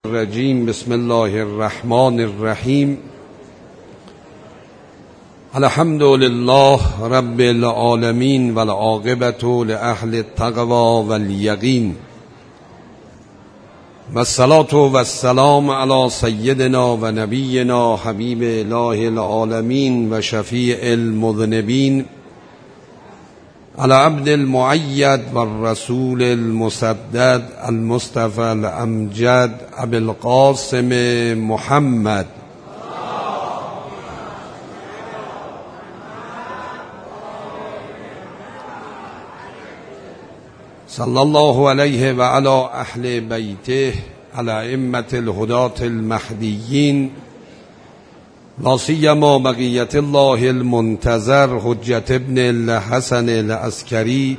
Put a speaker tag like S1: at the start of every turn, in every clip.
S1: الرجیم. بسم الله الرحمن الرحیم. الحمد لله رب العالمین والعاقبة لأهل التقوى والیقین والصلاة والسلام علی سیدنا و نبینا حبیب اله العالمین و شفیع المذنبین العبد المؤید والرسول المسدد المصطفى الامجد ابی القاسم محمد صلی الله علیه و علی اهل بیته الائمة الهداة المهدیین لا سیما بقیة الله المنتظر حجة ابن الحسن العسکری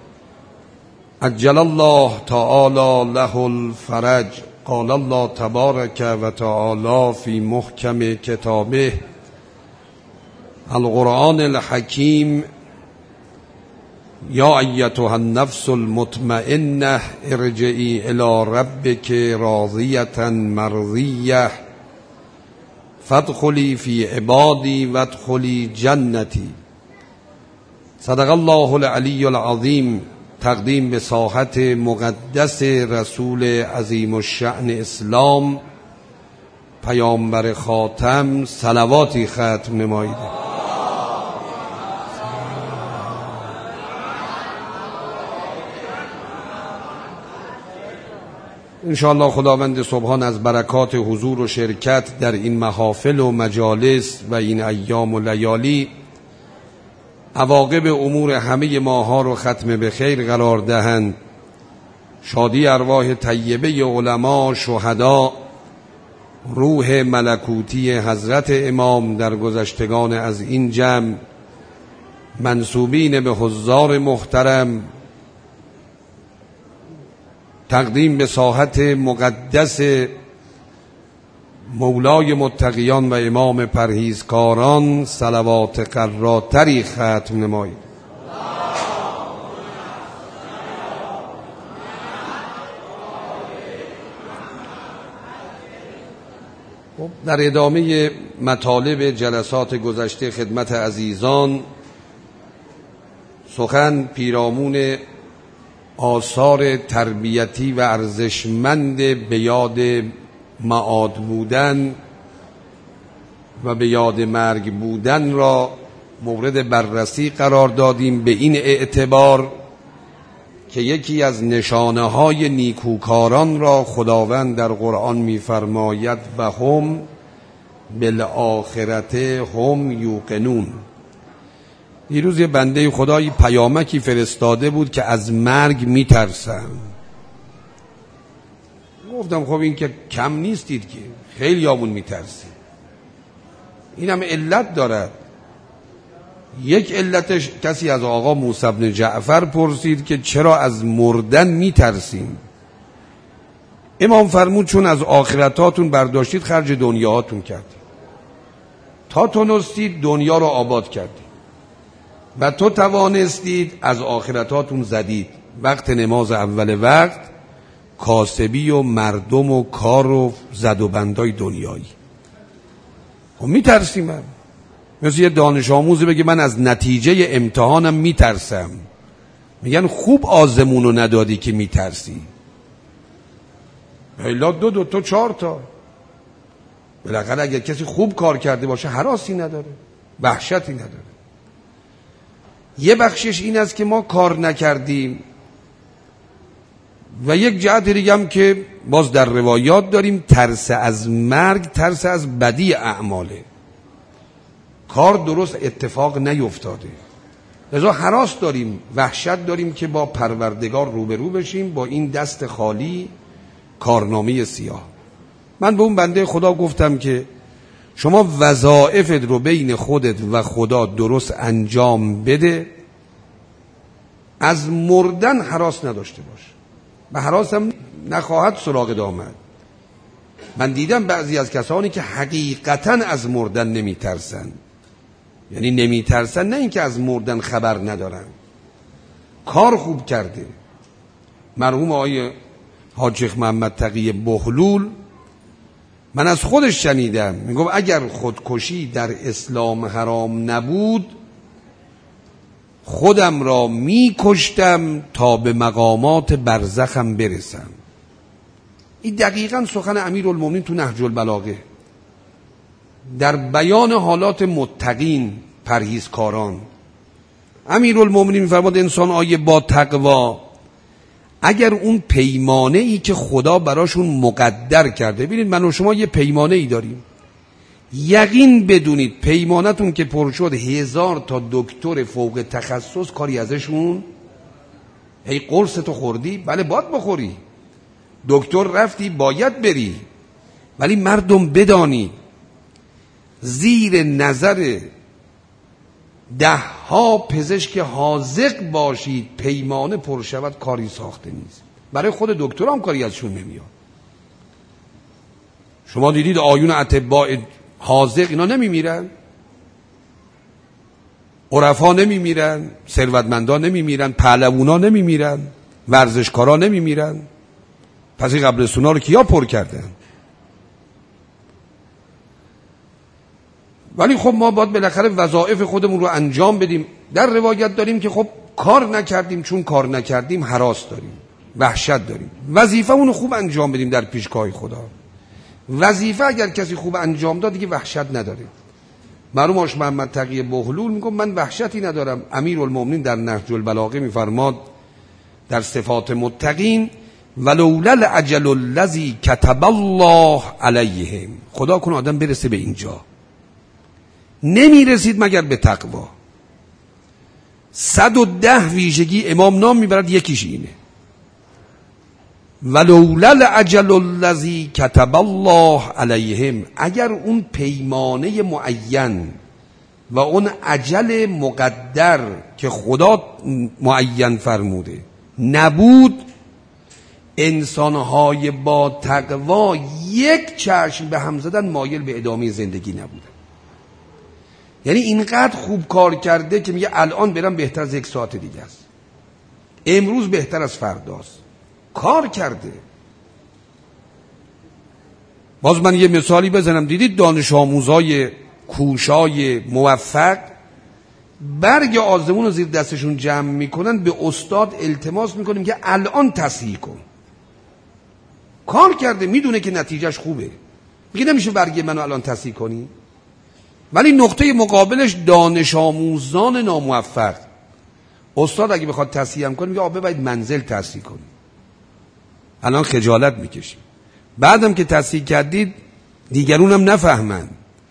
S1: عجل الله تعالی له الفرج. قال الله تبارک و تعالی فی محکم کتابه القرآن الحکیم یا ایتها النفس المطمئنه ارجعی الی ربک راضیة مرضیه فادخلی فی عبادی وادخلی جنتی. صدق الله العلی العظیم. تقدیم به ساحت مقدس رسول عظیم الشأن اسلام پیامبر خاتم صلواتی ختم نمایید. انشاءالله خداوند سبحان از برکات حضور و شرکت در این محافل و مجالس و این ایام و لیالی عواقب امور همه ماها رو ختم به خیر قرار دهند. شادی ارواح طیبه علما، شهدا، روح ملکوتی حضرت امام در گذشتگان از این جمع، منسوبین به حضار محترم، تقدیم به ساحت مقدس مولای متقیان و امام پرهیزکاران صلوات قراتری ختم نمایید. در ادامه مطالب جلسات گذشته خدمت عزیزان سخن پیرامون آثار تربیتی و ارزشمند به یاد معاد بودن و به یاد مرگ بودن را مورد بررسی قرار دادیم، به این اعتبار که یکی از نشانه های نیکوکاران را خداوند در قرآن می‌فرماید و هم بالآخرة هم یوقنون. دیروز یه بنده خدایی پیامکی فرستاده بود که از مرگ میترسم. گفتم خب این که کم نیستید که خیلی آمون میترسید. این هم علت دارد. یک علتش کسی از آقا موسی بن جعفر پرسید که چرا از مردن میترسیم؟ امام فرمود چون از آخرتاتون برداشتید خرج دنیاهاتون کردید، تا تونستید دنیا رو آباد کردید و تو توانستید از آخرتاتون زدید. وقت نماز اول وقت کاسبی و مردم و کار و زد و بندای دنیایی. خب میترسیم. من مثل یه دانش آموزی بگه من از نتیجه امتحانم میترسم، میگن خوب آزمونو ندادی که میترسی. الا دو تا 4 تا. بالاخره اگر کسی خوب کار کرده باشه هراسی نداره، وحشتی نداره. یه بخشش این است که ما کار نکردیم و یک جهت دیگه هم که باز در روایات داریم ترس از مرگ، ترس از بدی اعماله. کار درست اتفاق نیفتاده، لذا هراس داریم، وحشت داریم که با پروردگار روبرو بشیم با این دست خالی، کارنامه سیاه. من به اون بنده خدا گفتم که شما وظایفت رو بین خودت و خدا درست انجام بده، از مردن هراس نداشته باش و هراس هم نخواهد سراغ آمد. من دیدم بعضی از کسانی که حقیقتا از مردن نمیترسن، یعنی نمیترسن، نه اینکه از مردن خبر ندارن، کار خوب کرده. مرحوم آقای حاج شیخ محمد تقی بهلول من از خودش شنیدم میگم اگر خودکشی در اسلام حرام نبود خودم را میکشتم تا به مقامات برزخم برسم. این دقیقاً سخن امیرالمومنین تو نهج البلاغه در بیان حالات متقین، پرهیزکاران. امیرالمومنین می‌فرماد انسان آیه با تقوا اگر اون پیمانه ای که خدا براشون مقدر کرده، ببینید من و شما یه پیمانه ای داریم، یقین بدونید پیمانتون که پر شد 1000 تا دکتر فوق تخصص کاری ازشون، هی قرص تو خوردی؟ بله باید بخوری، دکتر رفتی باید بری، ولی مردم بدانی زیر نظر 10 پزشک حاذق باشید پیمانه پر شود کاری ساخته نیست. برای خود دکتر هم کاری ازشون نمیاد. شما دیدید آیون اطباء حاذق اینا نمیمیرن، عرفا نمیمیرن، ثروتمندا نمیمیرن، پهلوونا نمیمیرن، ورزشکارا نمیمیرن. پس این قبرستونا رو کیا پر کردن؟ ولی خب ما باید بالاخره وظایف خودمون رو انجام بدیم. در روایت داریم که خب کار نکردیم، چون کار نکردیم هراس داریم، وحشت داریم. وظیفه‌مون رو خوب انجام بدیم در پیشگاه خدا. وظیفه اگر کسی خوب انجام داد دیگه وحشت نداره. مرحوم آش محمد تقی بهلول میگم من وحشتی ندارم. امیرالمومنین در نهج البلاغه میفرماد در صفات متقین ولولا الاجل الذی کتب الله علیهم، خدا کنه آدم برسه به اینجا، نمیرسید مگر به تقوا. 110 ویژگی امام نام میبرد، یکیش اینه ولولا الاجل الذی کتب الله علیهم. اگر اون پیمانه معین و اون اجل مقدر که خدا معین فرموده نبود، انسانهای با تقوا یک چشم به هم زدن مایل به ادامه زندگی نبودن. یعنی اینقدر خوب کار کرده که میگه الان برم بهتر از 1 ساعت دیگه است، امروز بهتر از فرداست. کار کرده. باز من یه مثالی بزنم. دیدید دانش آموزای کوشای موفق برگ آزمون رو زیر دستشون جمع میکنن، به استاد التماس میکنیم که الان تصحیح کن. کار کرده، میدونه که نتیجهش خوبه، میگه نمیشه برگ منو الان تصحیح کنی. ولی نقطه مقابلش دانش آموزان ناموفق، استاد اگه بخواد تصحیح کنه میگه آبه باید منزل تصحیح کنی، الان خجالت میکشیم، بعدم که تصحیح کردید دیگرون هم نفهمن،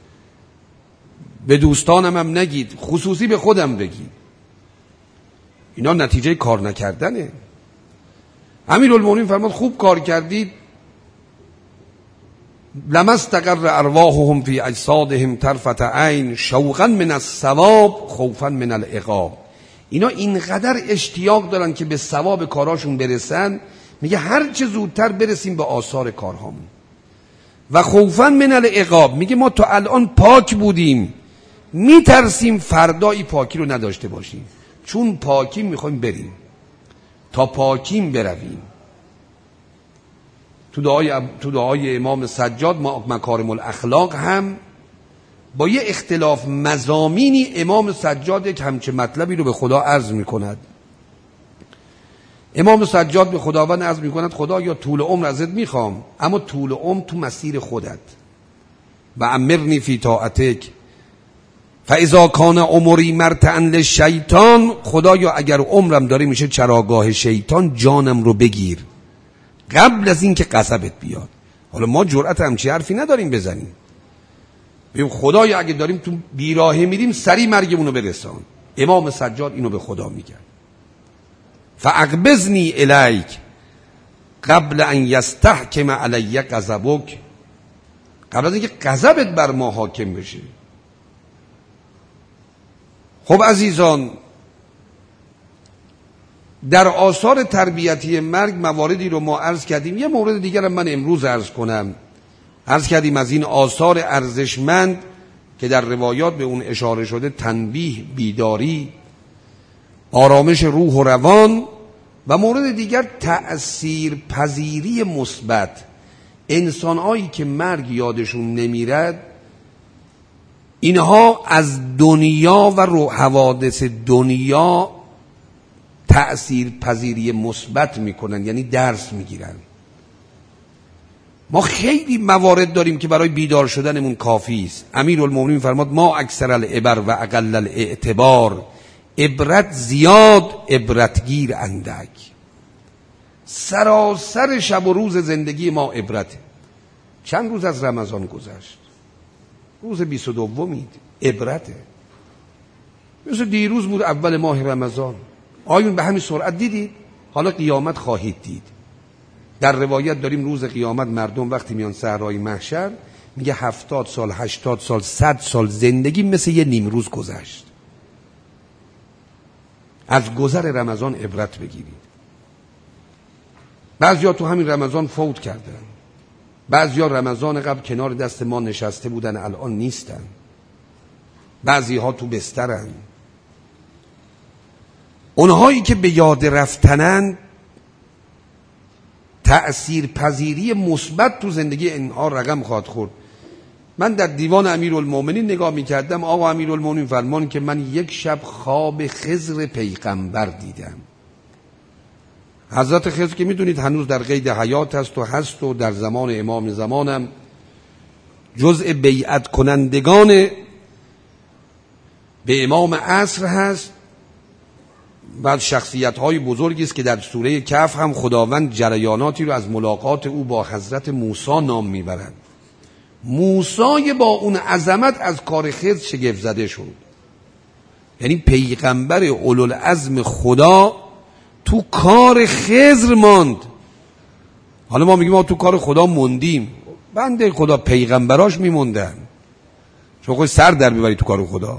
S1: به دوستانم هم نگید، خصوصی به خودم بگید. اینا نتیجه کار نکردنه. امیرالمومنین فرمود خوب کار کردید، لما استقر ارواحهم فی اجسادهم طرفة عین شوقا من الثواب خوفا من العقاب. اینا اینقدر اشتیاق دارن که به ثواب کاراشون برسن، میگه هر چه زودتر برسیم به آثار کارهامون. و خوفا من العقاب، میگه ما تا الان پاک بودیم، میترسیم فردایی پاکی رو نداشته باشیم، چون پاکیم میخوایم بریم، تا پاکیم برویم. تو دعای امام سجاد مکارم الاخلاق هم با یه اختلاف مضامینی امام سجاد یک همچه مطلبی رو به خدا عرض میکند. امام سجاد به خداوند عرض میکند خدا یا طول عمر ازت میخوام، اما طول عمر تو مسیر خودت، و امرنی فی طاعتک فاذا کان عمری مرتعا للشیطان. خدا یا اگر عمرم داره میشه چراگاه شیطان، جانم رو بگیر قبل از این که غضبت بیاد. حالا ما جرأت همچی حرفی نداریم بزنیم، بگیم خدایا اگه داریم تو بیراهه میریم سری مرگمونو برسان. امام سجاد اینو به خدا میگن فاقبضنی الیک قبل ان یستحکم علی غضبک، قبل از اینکه غضبت بر ما حاکم بشه. خب عزیزان، در آثار تربیتی مرگ مواردی رو ما عرض کردیم. یه مورد دیگر هم من امروز عرض کنم. عرض کردیم از این آثار ارزشمند که در روایات به اون اشاره شده، تنبیه، بیداری، آرامش روح و روان، و مورد دیگر تأثیر پذیری مثبت. انسان‌هایی که مرگ یادشون نمیرد، اینها از دنیا و حوادث دنیا تأثیر پذیری مثبت میکنن، یعنی درس میگیرن. ما خیلی موارد داریم که برای بیدار شدنمون کافی است. امیرالمومنین فرماد ما اکثر العبر و اقل الاعتبار، عبرت زیاد عبرتگیر اندک. سراسر شب و روز زندگی ما عبرته. چند روز از رمضان گذشت، روز 22 عبرته. مثل دیروز بود اول ماه رمضان. آیون به همین سرعت دیدید؟ حالا قیامت خواهید دید. در روایت داریم روز قیامت مردم وقتی میان صحرای محشر، میگه 70 سال 80 سال 100 سال زندگی مثل یه نیم روز گذشت. از گذر رمضان عبرت بگیرید. بعضیا تو همین رمضان فوت کردن، بعضیا رمضان قبل کنار دست ما نشسته بودن الان نیستن، بعضی ها تو بسترن. اونهایی که به یاد رفتنن تأثیر پذیری مثبت تو زندگی اینها رقم خواهد خورد. من در دیوان امیرالمومنین نگاه میکردم، آقا امیرالمومنین فرمان که من یک شب خواب خضر پیغمبر دیدم. حضرت خضر که میدونید هنوز در قید حیات هست و در زمان امام زمانم جزء بیعت کنندگان به امام عصر هست. بعد شخصیت های بزرگی است که در سوره کهف هم خداوند جریاناتی رو از ملاقات او با حضرت موسی نام میبرد. موسی با اون عظمت از کار خضر شگفت زده شد. یعنی پیغمبر اولوالعزم خدا تو کار خضر ماند. حالا ما میگیم ما تو کار خدا موندیم، بنده خدا پیغمبراش میموندن. چون خود سر در میبری تو کار خدا.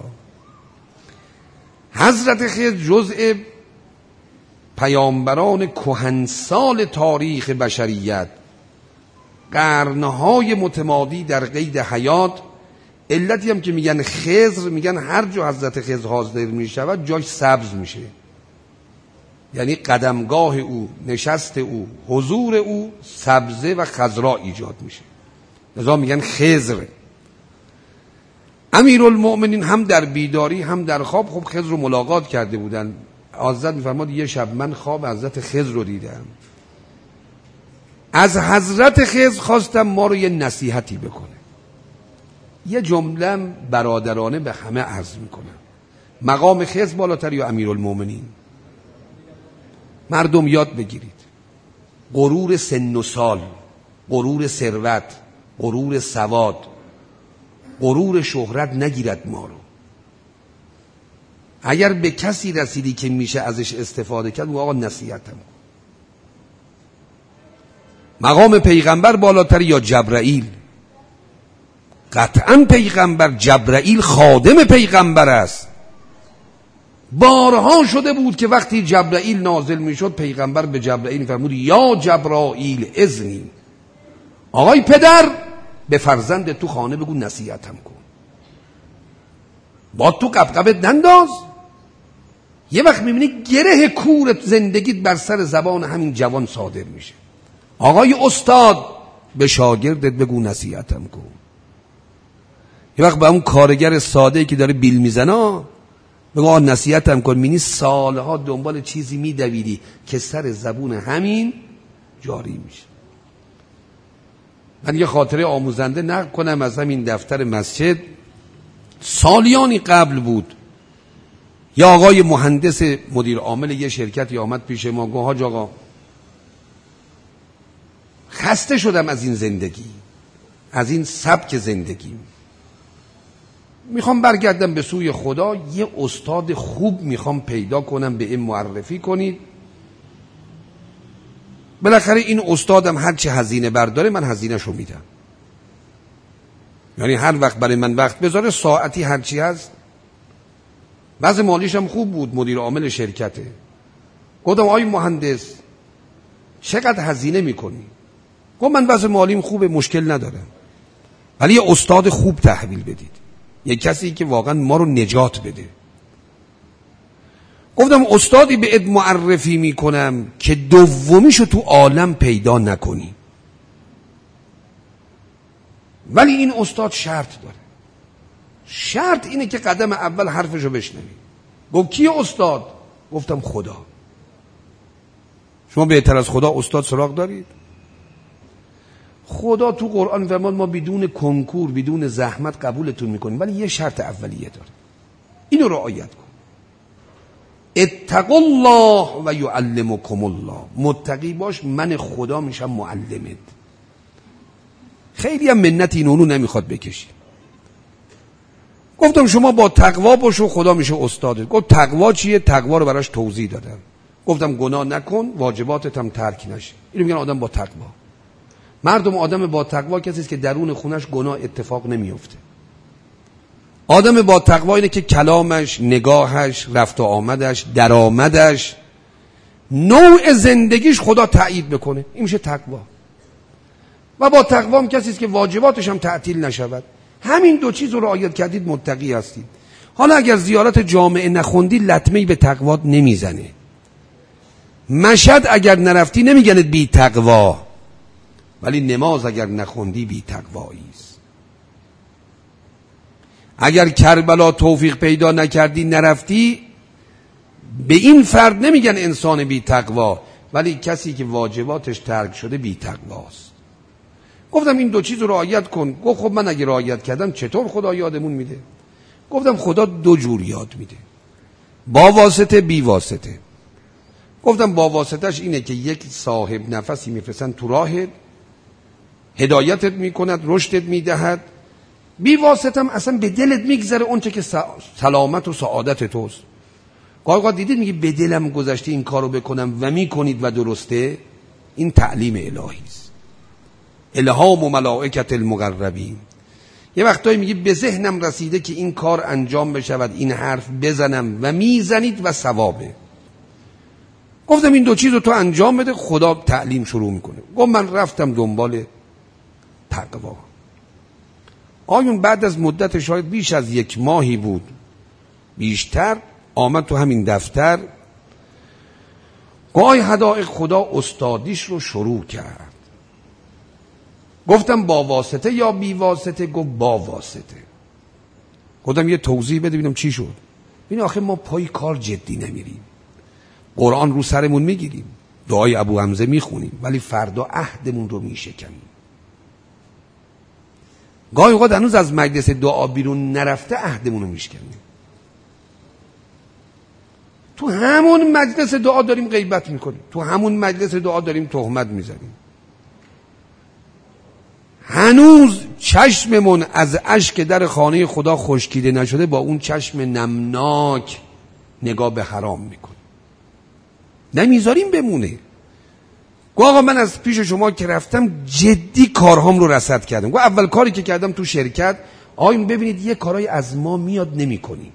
S1: حضرت خضر جزء پیامبران کهنسال تاریخ بشریت، قرنهای متمادی در قید حیات. علتی هم که میگن خضر، میگن هر جا حضرت خضر حاضر میشود جاش سبز میشه، یعنی قدمگاه او، نشست او، حضور او سبزه و خضرا ایجاد میشه، لذا میگن خضر. امیرالمومنین هم در بیداری هم در خواب خب خضر رو ملاقات کرده بودن. حضرت میفرماد یه شب من خواب حضرت خضر رو دیدم. از حضرت خضر خواستم ما رو یه نصیحتی بکنه. یه جمله برادرانه به همه عرض میکنم. مقام خضر بالاتر یا امیرالمومنین؟ مردم یاد بگیرید. غرور سن و سال، غرور ثروت، غرور سواد، غرور شهرت نگیرد ما رو. اگر به کسی رسیدی که میشه ازش استفاده کرد، آقا نصیحتم کن. مقام پیغمبر بالاتر یا جبرائیل؟ قطعا پیغمبر. جبرائیل خادم پیغمبر است. بارها شده بود که وقتی جبرائیل نازل میشد پیغمبر به جبرائیل فرمود یا جبرائیل اذنی، آقای پدر به فرزند تو خانه بگو نصیحتم کن. با تو قبقبت ننداز. یه وقت میبینی گره کور زندگیت بر سر زبان همین جوان صادر میشه. آقای استاد به شاگردت بگو نصیحتم کن. یه وقت به اون کارگر ساده‌ای که داره بیل میزنه بگو آقا نصیحتم کن. میبینی سالها دنبال چیزی میدویدی که سر زبون همین جاری میشه. من یه خاطره آموزنده نقل کنم از همین دفتر مسجد. سالیانی قبل بود، یه آقای مهندس مدیر عامل یه شرکتی آمد پیش ما، گفت حاج آقا خسته شدم از این زندگی، از این سبک زندگی، میخوام برگردم به سوی خدا. یه استاد خوب میخوام پیدا کنم، به این معرفی کنید. بالاخره این استادم هر چه هزینه برداره من هزینه‌شو میدم، یعنی هر وقت برای من وقت بذاره ساعتی هر چی هست. وضع مالیش هم خوب بود، مدیر عامل شرکته. گفتم آقای مهندس چقدر هزینه میکنی؟ گفت من وضع مالیم خوبه، مشکل ندارم، ولی یه استاد خوب تحویل بدید، یه کسی که واقعا ما رو نجات بده. گفتم استادی به اد معرفی میکنم که دومیشو تو عالم پیدا نکنی. ولی این استاد شرط داره. شرط اینه که قدم اول حرفشو بشنوی. گفت کی استاد؟ گفتم خدا. شما بهتر از خدا استاد سراغ دارید؟ خدا تو قرآن فرمود ما بدون کنکور بدون زحمت قبولتون میکنیم، ولی یه شرط اولیه داره، اینو رعایت کن. اتقوا الله و یعلمکم الله. متقی باش، من خدا میشم معلمت. خیلی هم منت اینونو نمیخواد بکشی. گفتم شما با تقوا باشو خدا میشه استادت. گفت تقوا چیه؟ تقوا رو براش توضیح دادم. گفتم گناه نکن، واجباتت هم ترک نشه. اینو میگن آدم با تقوا. مردم آدم با تقوا کسی است که درون خونش گناه اتفاق نمیفته. آدم با تقوا اینه که کلامش، نگاهش، رفت و آمدش، درآمدش، نوع زندگیش خدا تأیید بکنه. این میشه تقوا. و با تقوا هم کسی است که واجباتش هم تعطیل نشود. همین دو چیز رو رعایت کردید متقی هستید. حالا اگر زیارت جامعه نخوندی لطمه‌ای به تقوات نمیزنه. مشهد اگر نرفتی نمیگنت بی تقوا، ولی نماز اگر نخوندی بی تقوایی است. اگر کربلا توفیق پیدا نکردی نرفتی، به این فرد نمیگن انسان بی تقوا، ولی کسی که واجباتش ترک شده بی تقواست. گفتم این دو چیز رو رعایت کن. گفت خب من اگه رعایت کردم چطور خدا یادمون میده؟ گفتم خدا دو جور یاد میده، با واسطه بی واسطه. گفتم با واسطهش اینه که یک صاحب نفسی میفرستن تو راهت، هدایتت میکند، رشدت میدهد. بی واسطه هم اصلا به دلت میگذره اون چه که سلامت و سعادت توست. گاهی دیدید میگه به دلم گذشته این کارو بکنم و میکنید و درسته. این تعلیم الهی است، الهام و ملائکت المقربین. یه وقتایی میگه به ذهنم رسیده که این کار انجام بشود، این حرف بزنم و میزنید و ثوابه. گفتم این دو چیز رو تو انجام بده، خدا تعلیم شروع میکنه. گفت من رفتم دنبال تقوا. آیون بعد از مدت شاید بیش از 1 ماهی بود، بیشتر، آمد تو همین دفتر. گاهی حدائق خدا استادیش رو شروع کرد. گفتم با واسطه یا بی واسطه؟ گفت با واسطه. گفتم یه توضیح بده ببینم چی شد. ببین آخه ما پای کار جدی نمیریم، قرآن رو سرمون میگیریم، دعای ابو حمزه میخونیم، ولی فردا عهدمون رو میشکنیم. گاهی اوقات هنوز از مجلس دعا بیرون نرفته عهدمون رو میشکنیم. تو همون مجلس دعا داریم غیبت میکنیم، تو همون مجلس دعا داریم تهمت میزنیم. هنوز چشممون از اشک در خانه خدا خشکیده نشده، با اون چشم نمناک نگاه به حرام میکنیم، نمیذاریم بمونه. آقا من از پیش شما که رفتم جدی کارهام رو رصد کردم. اول کاری که کردم تو شرکت، آقایون ببینید یه کارهای از ما میاد نمی‌کنیم.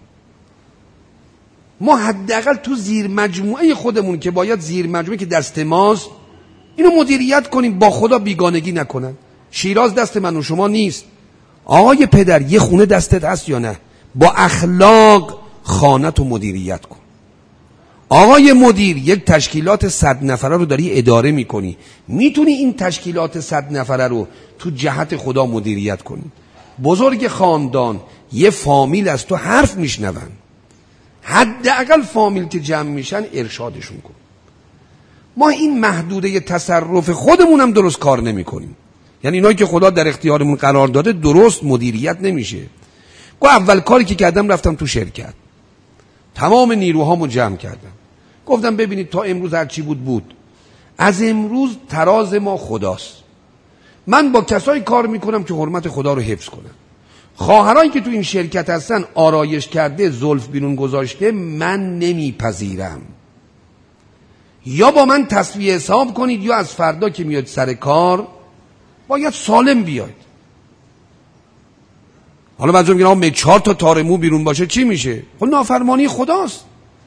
S1: ما حداقل تو زیر مجموعه خودمون که باید زیر مجموعه که دست ماست اینو مدیریت کنیم، با خدا بیگانگی نکنن. شیراز دست من و شما نیست. آقای پدر یه خونه دستت هست یا نه؟ با اخلاق خانه تو مدیریت کن. آقای مدیر یک تشکیلات 100 نفره رو داری اداره میکنی، میتونی این تشکیلات 100 نفره رو تو جهت خدا مدیریت کنی. بزرگ خاندان یه فامیل از تو حرف میشنون، حداقل فامیل که جمع میشن ارشادشون کن. ما این محدوده تصرف خودمونم درست کار نمیکنیم، یعنی اینایی که خدا در اختیارمون قرار داده درست مدیریت نمیشه. اول کاری که کردم رفتم تو شرکت، تمام نیروهامو جمع کردم. گفتم ببینید تا امروز هر چی بود، از امروز تراز ما خداست. من با کسایی کار میکنم که حرمت خدا رو حفظ کنن. خواهرایی که تو این شرکت هستن آرایش کرده، زلف بیرون گذاشته، من نمیپذیرم. یا با من تسویه حساب کنید، یا از فردا که میاد سر کار باید سالم بیاید. حالا بعضی میگن آقا 4 تا تار مو بیرون باشه چی میشه؟ خب نافرمانی خداست،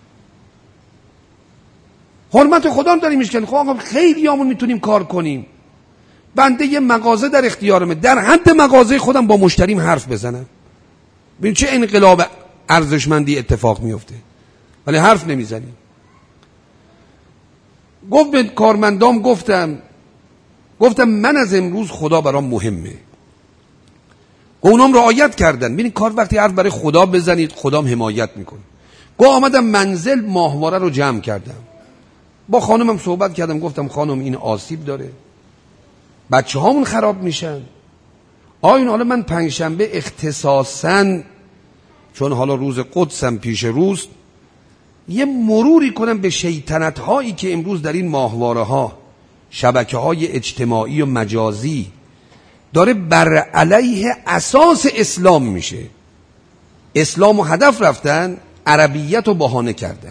S1: حرمت خدا رو داریم میشکنیم. خب آقا خیلی همون میتونیم کار کنیم. بنده یه مغازه در اختیارمه، در حد مغازه خودم با مشتریم حرف بزنم، ببین چه انقلاب ارزشمندی اتفاق میفته، ولی حرف نمیزنیم. گفت به کارمندام گفتم من از امروز خدا برام مهمه. اونام رعایت کردن. ببین کار وقتی حرف برای خدا بزنید خدام حمایت میکنه. آمدم منزل ماهواره رو جمع کردم، با خانمم صحبت کردم، گفتم خانم این آسیب داره، بچه هامون خراب میشن. آیون حالا من پنجشنبه اختصاصاً چون حالا روز قدسم پیش روز یه مروری کنم به شیطنت هایی که امروز در این ماهواره ها، شبکه های اجتماعی و مجازی داره بر علیه اساس اسلام میشه. اسلام و هدف رفتن، عربیت رو بهانه کردن.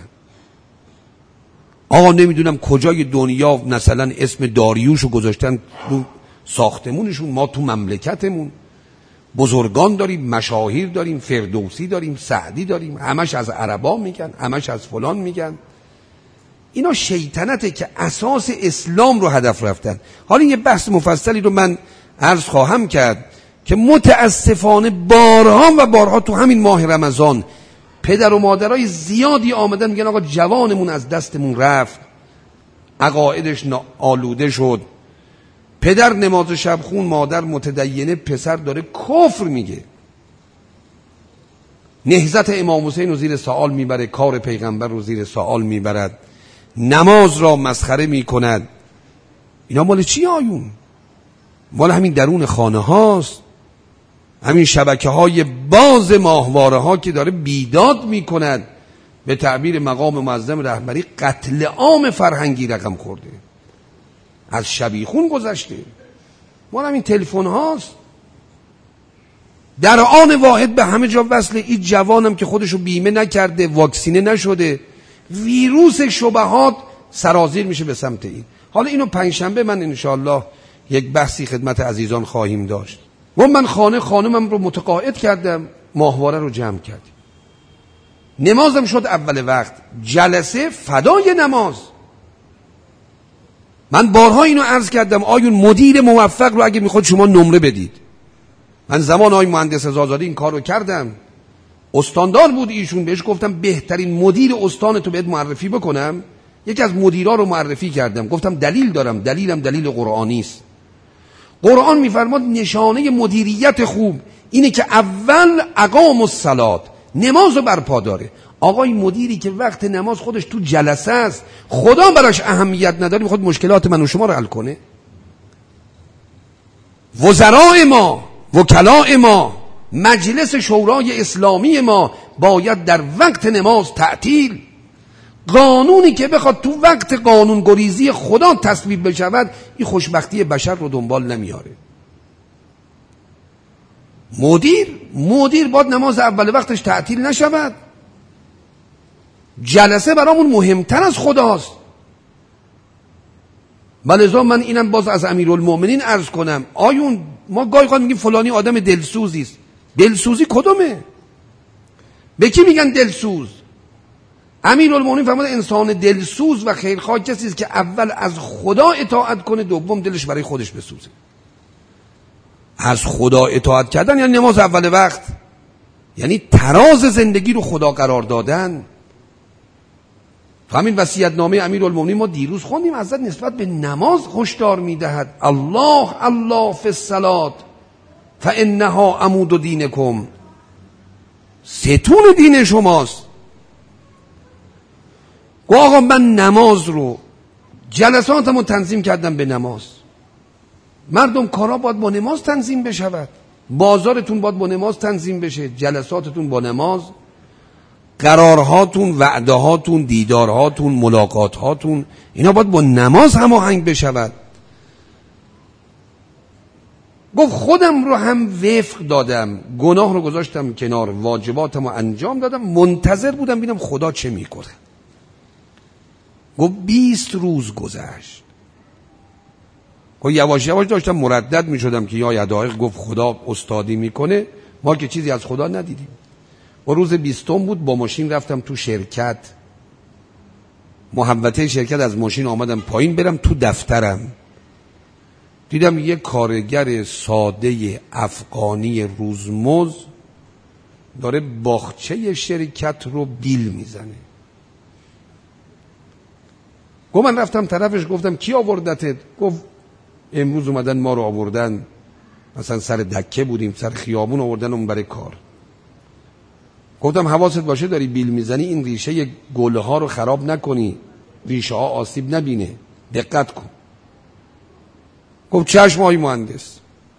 S1: آقا نمیدونم کجای دنیا مثلا اسم داریوش رو گذاشتن رو ساختمونشون. ما تو مملکتمون بزرگان داریم، مشاهیر داریم، فردوسی داریم، سعدی داریم، همش از عربا میگن، همش از فلان میگن. اینا شیطنته که اساس اسلام رو هدف رفتن. حالا یه بحث مفصلی رو من عرض خواهم کرد که متاسفانه بارها و بارها تو همین ماه رمضان پدر و مادرای زیادی آمدن میگن آقا جوانمون از دستمون رفت، عقایدش آلوده شد، پدر نماز شب خون، مادر متدینه، پسر داره کفر میگه. نهضت امام حسین رو زیر سوال میبره، کار پیغمبر رو زیر سوال میبرد، نماز را مسخره میکند. اینا مال چی آیون؟ مال همین درون خانه هاست، همین شبکه های باز ماهواره ها که داره بیداد میکند. به تعبیر مقام معظم رهبری قتل عام فرهنگی رقم خورده، از شبیخون گذشته. مال همین تلفن هاست. در آن واحد به همه جا وصله. این جوانم که خودشو بیمه نکرده، واکسینه نشده، ویروس شبهات سرازیر میشه به سمت این. حالا اینو پنجشنبه من انشاءالله یک بحثی خدمت عزیزان خواهیم داشت. و من خانمم رو متقاعد کردم، ماهواره رو جمع کردیم، نمازم شد اول وقت، جلسه فدای نماز. من بارها اینو عرض کردم، آیون مدیر موفق رو اگه میخواد شما نمره بدید. من زمان آقای مهندس زازادی این کار رو کردم، استاندار بود ایشون، بهش گفتم بهترین مدیر استانتو بهت معرفی بکنم. یکی از مدیرا رو معرفی کردم، گفتم دلیل دارم، دلیلم دلیل قرآنی است. قرآن میفرماد نشانه مدیریت خوب اینه که اول اقام الصلاة، نمازو برپا داره. آقای مدیری که وقت نماز خودش تو جلسه است، خدا براش اهمیت نداره، میخواد مشکلات من و شما رو حل کنه. وزراء ما، وکلاء ما، مجلس شورای اسلامی ما باید در وقت نماز تعطیل. قانونی که بخواد تو وقت قانون گریزی خدا تصویب بشود، این خوشبختی بشر رو دنبال نمیاره. مدیر باید نماز اول وقتش تعطیل نشود. جلسه برامون مهمتر از خداست. بلذا من اینم باز از امیرالمؤمنین عرض کنم، آیون ما گاهی خواهد میگیم فلانی آدم دلسوزی است. دلسوزی کدومه؟ به کی میگن دلسوز؟ امیرالمؤمنین فرمود انسان دلسوز و خیرخواه کسی است که اول از خدا اطاعت کنه، دوم دلش برای خودش بسوزه. از خدا اطاعت کردن یعنی نماز اول وقت، یعنی تراز زندگی رو خدا قرار دادن. همین وصیت‌نامه امیرالمؤمنین ما دیروز خوندیم، حضرت نسبت به نماز هشدار میدهد. الله الله فی الصلاة فانها عمود دینکم، ستون دین شماست. آقا من نماز رو جلساتمو تنظیم کردم به نماز. مردم کارا باید با نماز تنظیم بشود، بازارتون باید با نماز تنظیم بشه، جلساتتون با نماز، قرارهاتون، وعدهاتون، دیدارهاتون، ملاقاتهاتون، اینا باید با نماز هماهنگ بشود. گفت خودم رو هم وفق دادم، گناه رو گذاشتم کنار، واجباتم رو انجام دادم، منتظر بودم ببینم خدا چه میکنه. گفت 20 روز گذشت. گفت یواش یواش داشتم مردد میشدم که یا دقایق گفت خدا استادی میکنه، ما که چیزی از خدا ندیدیم. و روز 20 بود، با ماشین رفتم تو شرکت، محوطه شرکت، از ماشین آمدم پایین برم تو دفترم، دیدم یه کارگر ساده افغانی روزمز داره باغچه شرکت رو بیل میزنه. گفت من رفتم طرفش، گفتم کی آوردتت؟ گفت امروز اومدن ما رو آوردن مثلا سر دکه بودیم، سر خیابون آوردنمون برای کار. گفتم حواست باشه داری بیل میزنی این ریشه گلها رو خراب نکنی، ریشه ها آسیب نبینه، دقت کن. گفت چشم آقای مهندس.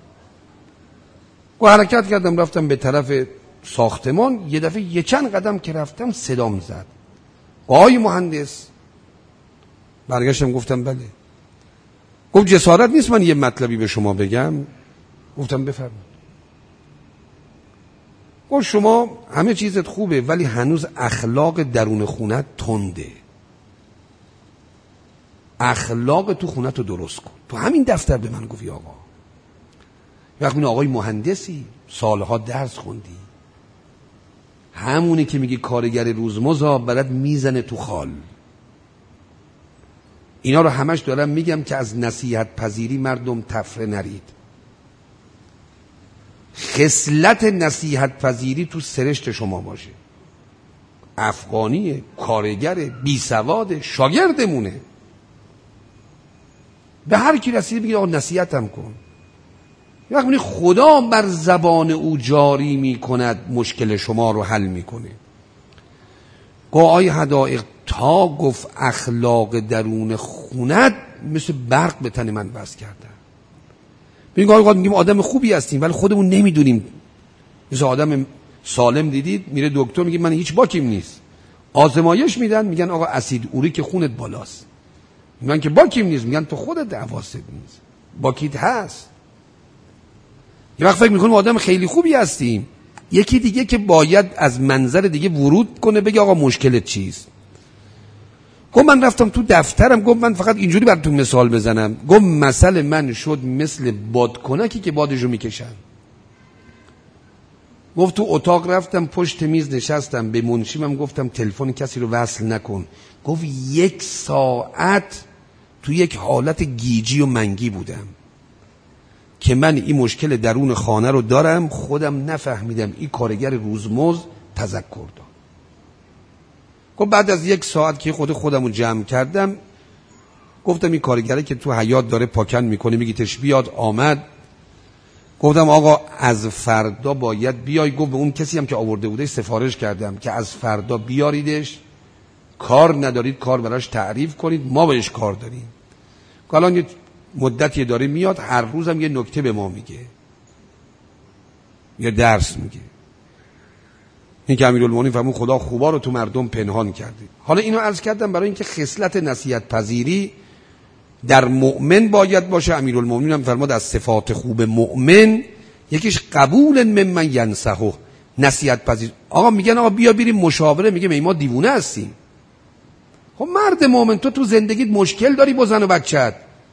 S1: گفت حرکت کردم رفتم به طرف ساختمان. یه دفعه یه چند قدم که رفتم صدام زد، آقای مهندس. برگشتم گفتم بله. گفت جسارت نیست من یه مطلبی به شما بگم؟ گفتم بفرمایید. گفت شما همه چیزت خوبه ولی هنوز اخلاق درون خونت تنده. اخلاق تو خونت رو درست کن. تو همین دفتر به من گفتی آقا. وقتی این آقای مهندسی سالها درس خوندی، همونی که میگی کارگر روزمزا برات میزنه تو خال. اینا رو همش دارم میگم که از نصیحت پذیری مردم تفره نرید. خصلت نصیحت پذیری تو سرشت شما باشه. افغانیه، کارگره، بی سواده، شاگردمونه. به هر کی رسید بگید آقا نصیحتم کن. وقتی خدا بر زبان او جاری میکند مشکل شما رو حل میکنه. آقای حدائق تا گفت اخلاق درون خونت مثل برق به تن من بس کردن. ببین آقا میگیم آدم خوبی هستیم ولی خودمون نمیدونیم. مثل آدم سالم دیدید میره دکتر میگه من هیچ باکیم نیست، آزمایش میدن میگن آقا اسید اوریک خونت بالاست، میگن که باکیم نیست، میگن تو خودت حواست نیست، باکیت هست. یه وقت فکر میکنیم آدم خیلی خوبی هستیم، یکی دیگه که باید از منظر دیگه ورود کنه بگه آقا مشکلت چیست. گفت من رفتم تو دفترم، گفت من فقط اینجوری براتون مثال بزنم، گفت مسئله من شد مثل بادکنکی که بادشو میکشن. گفت تو اتاق رفتم پشت میز نشستم، به منشیمم گفتم تلفن کسی رو وصل نکن. گفت 1 ساعت تو یک حالت گیجی و منگی بودم که من این مشکل درون خانه رو دارم، خودم نفهمیدم این کارگر روزمزد تذکر داد. گفت بعد از 1 ساعت که خودم رو جمع کردم گفتم این کارگره که تو حیاط داره پاکن میکنه میگیتش بیاد، آمد. گفتم آقا از فردا باید بیای. گفت به اون کسی هم که آورده بوده سفارش کردم که از فردا بیاریدش، کار ندارید کار براش تعریف کنید، ما بهش کار داریم. الان یه مدتی داره میاد، هر روزم یه نکته به ما میگه، یه درس میگه. این که امیرالمومنین فرمود خدا خوبا رو تو مردم پنهان کرده. حالا اینو عرض کردم برای اینکه خصلت نصیحت پذیری در مؤمن باید باشه. امیرالمومنین هم فرمود از صفات خوب مؤمن یکیش قبول ممن ینصحه، نصیحت پذیر. آقا میگن آقا بیا بریم مشاوره، میگه ما دیوونه هستیم. خب مرد مؤمن تو زندگیت مشکل داری با زن و بچت،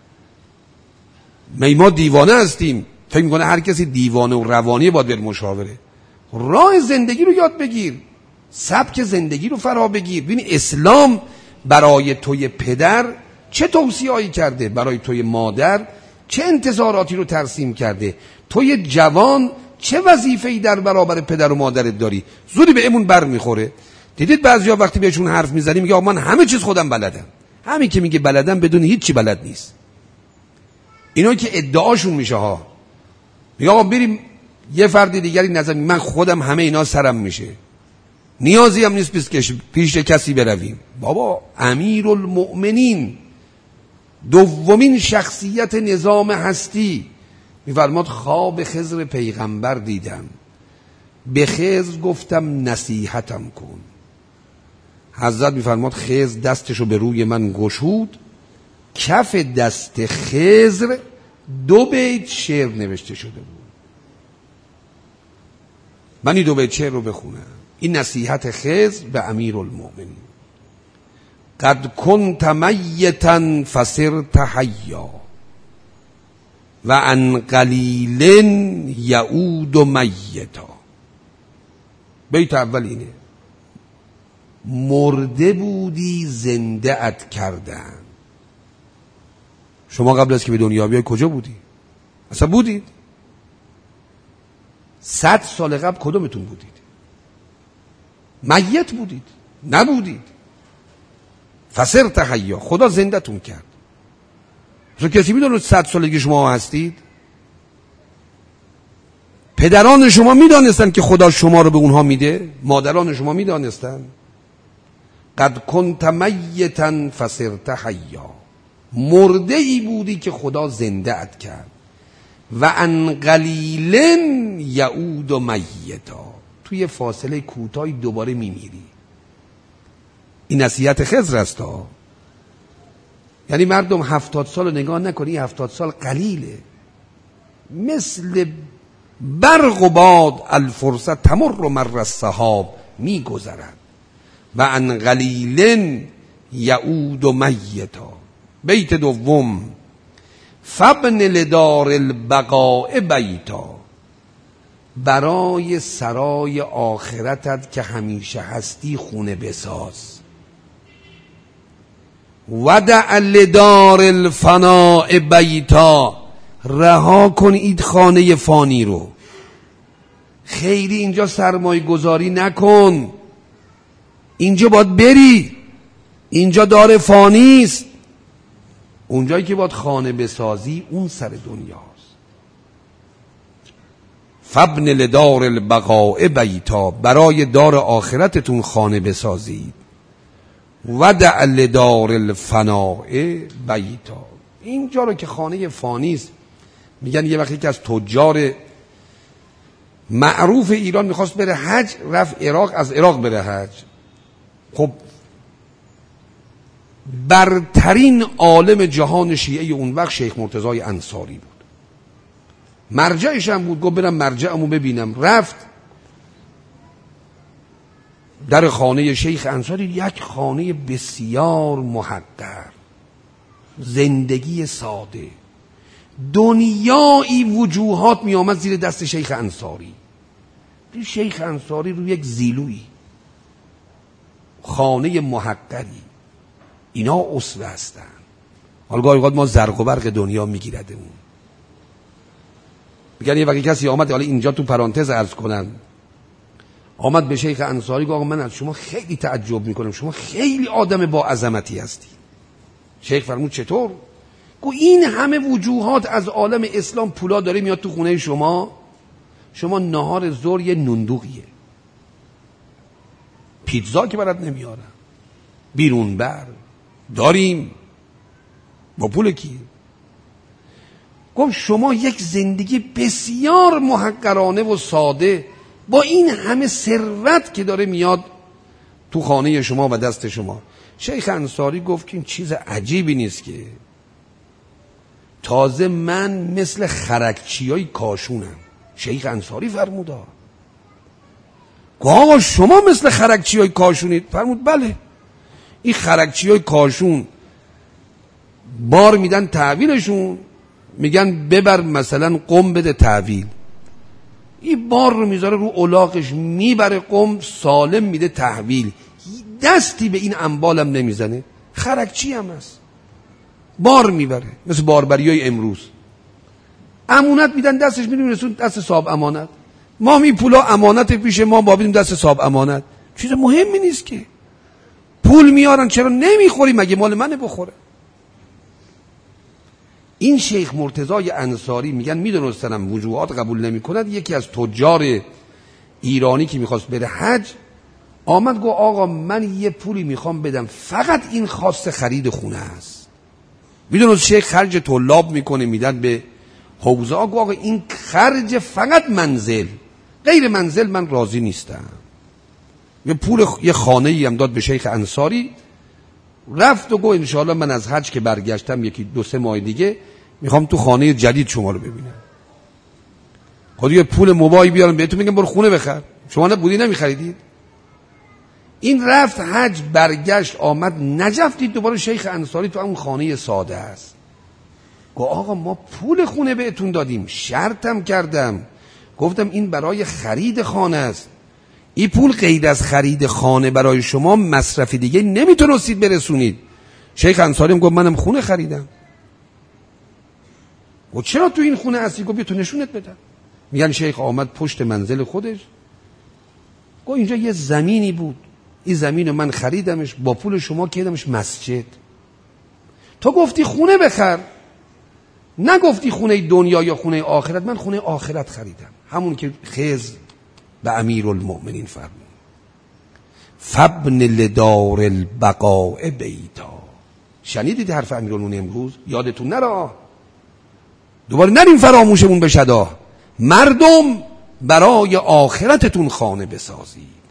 S1: ما دیوانه هستیم. فکر میکنه هر کسی دیوانه و روانی باید بر مشاوره. راه زندگی رو یاد بگیر، سبک زندگی رو فرا بگیر. ببین اسلام برای توی پدر چه توصیه‌ای کرده، برای توی مادر چه انتظاراتی رو ترسیم کرده، توی جوان چه وظیفه‌ای در برابر پدر و مادرت داری. زودی به امون بر میخوره. دیدید بعضیا وقتی بهشون حرف میزنی میگه آقا من همه چیز خودم بلدم. همین که میگه بلدم بدون هیچ چی بلد نیست. اینا که ادعاشون میشه ها. میگه آقا بریم یه فرد دیگری نظر من خودم همه اینا سرم میشه، نیازی هم نیست پیش کسی برویم. بابا امیرالمؤمنین دومین شخصیت نظام هستی میفرماد خواب خضر پیغمبر دیدم، به خضر گفتم نصیحتم کن. حضرت میفرماد خضر دستشو به روی من گشود، کف دست خضر 2 بیت شعر نوشته شده بود. من این 2 بیت شعر رو بخونم. این نصیحت خضر به امیرالمؤمنین: قد کنت میتا فصرت حیا و عن قلیل یعود میتا. بیت اول اینه: مرده بودی زنده ات کردن. شما قبل از که به دنیا بیای کجا بودی؟ اصلا بودید؟ 100 سال قبل کدومتون بودید؟ میت بودید؟ نبودید. فصرت حیا، خدا زنده‌تون کرد. اصلا کسی میدونه 100 سالگی شما هستید؟ پدران شما میدانستن که خدا شما رو به اونها میده؟ مادران شما میدانستن؟ قد کنت میتا فصرت حیا، مرده ای بودی که خدا زنده ات کرد. و ان قلیل یعود میتا، توی فاصله کوتاهی دوباره میمیری. این نصیحت خضر است ها. یعنی مردم 70 سال رو نگاه نکنی، 70 سال قلیله، مثل برق و باد الفرصت تمر مر السحاب میگذرد. و ان قلیل یعود میتا. بیت دوم، فابن لدار البقاء بیتا، برای سرای آخرتت که همیشه هستی خونه بساز. ودع لدار الفناء بیتا، رها کن این خانه فانی رو. خیلی اینجا سرمایه گذاری نکن، اینجا باید بری، اینجا دار فانیست. اونجایی که باید خانه بسازی اون سر دنیاست. فابن لدار البقاء بیتا، برای دار آخرتتون خانه بسازید. ودع لدار الفناء بیتا، اینجا رو که خانه فانیست. میگن یه وقتی که از تجار معروف ایران میخواست بره حج، رفت عراق، از عراق بره حج. خب برترین عالم جهان شیعه اون وقت شیخ مرتضی انصاری بود، مرجعش هم بود. گفت برم مرجعمو ببینم. رفت در خانه شیخ انصاری، یک خانه بسیار محقر، زندگی ساده، دنیایی وجوهات می آمد زیر دست شیخ انصاری. شیخ انصاری رو یک زیلویی، خانه محقری، اینا اسوه هستن. حالا گاهی اوقات ما زرق و برق دنیا میگیردمون. میگن یه وقتی کسی آمد، حالا اینجا تو پرانتز عرض کنم، آمد به شیخ انصاری گفت من از شما خیلی تعجب میکنم، شما خیلی آدم با عظمتی هستی. شیخ فرمود چطور؟ گفت این همه وجوهات از عالم اسلام پولا داره میاد تو خونه شما نهار ظهر یه نوندوقیه، پیتزا که برات نمیارن، بیرون بر داریم با پول کی؟ گفت شما یک زندگی بسیار محقرانه و ساده با این همه ثروت که داره میاد تو خانه شما و دست شما. شیخ انصاری گفت که این چیز عجیبی نیست که تازه من مثل خرکچیای کاشونم. شیخ انصاری فرمود آقا شما مثل خرکچیای کاشونید؟ فرمود بله. این خرکچیای کاشون بار میدن تحویلشون، میگن ببر مثلا قم بده تحویل، این بار رو میذاره رو الاغش، میبره قم سالم میده تحویل، دستی به این انبالم نمیزنه. خرکچی هم هست، بار میبره، مثل باربریای امروز. امانت میدن دستش، میرسون دست صاحب امانت. ما می پولا امانت پیش ما، با بدیم دست صاحب امانت. چیز مهمی نیست که پول میارن، چرا نمیخوری؟ مگه مال منه بخوره؟ این شیخ مرتضی انصاری میگن میدونستنم وجوهات قبول نمیکند. یکی از تجار ایرانی که میخواست بره حج آمد گفت آقا من یه پولی میخوام بدم، فقط این خواست خرید خونه است. میدونست شیخ خرج طلاب میکنه، میدن به حوزه ها. آقا این خرج فقط منزل، غیر منزل من راضی نیستم. یه پول یه خانه‌ای هم داد به شیخ انصاری. رفت و گفت انشاءالله من از حج که برگشتم یکی 2-3 ماه دیگه میخوام تو خانه جدید شما رو ببینم. خود یه پول موبایل بیارم بهتون میگم برو خونه بخر، شما بودی نمیخریدید. این رفت حج، برگشت آمد نجف، دید دوباره شیخ انصاری تو اون خانه ساده است. گفت آقا ما پول خونه بهتون دادیم، شرطم کردم، گفتم این برای خرید خانه است، این پول غیر از خرید خانه برای شما مصرف دیگه نمیتونستید برسونید. شیخ انصاری گفت منم خونه خریدم. گفت چرا تو این خونه هستی؟ گفت بیا تو نشونت بدم. میگن شیخ آمد پشت منزل خودش، گفت اینجا یه زمینی بود، این زمین من خریدمش، با پول شما کردمش مسجد. تو گفتی خونه بخر، نگفتی خونه دنیا یا خونه آخرت. من خونه آخرت خریدم، همون که خضر به امیرالمؤمنین فرمود فابن لدار البقاء بیتا. شنیدید حرف امیرالمؤمنین امروز؟ یادتون نره، دوباره نریم فراموشمون بشه. مردم برای آخرتتون خانه بسازید.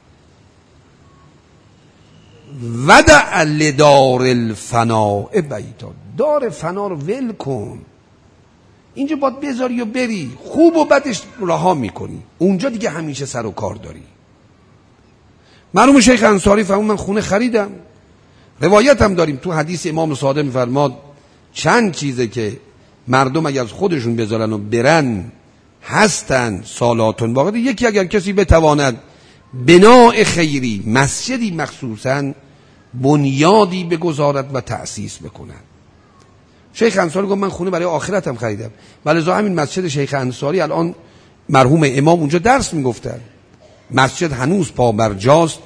S1: ودع لدار الفناء بیتا. دار فنا رو ول کن، اینجا باید بذاری و بری، خوب و بدش رها میکنی، اونجا دیگه همیشه سر و کار داری. مرحوم شیخ انصاری فرمود من خونه خریدم. روایت هم داریم تو حدیث امام صادق میفرماد چند چیزه که مردم اگر از خودشون بذارن و برن هستن سالاتون باقی. یکی اگر کسی بتواند بناء خیری، مسجدی مخصوصا بنیادی بگذارد و تأسیس بکند. شیخ انصاری گفت من خونه برای آخرتم خریدم، ولذا همین مسجد شیخ انصاری الان مرحوم امام اونجا درس میگفتن. مسجد هنوز پابرجاست،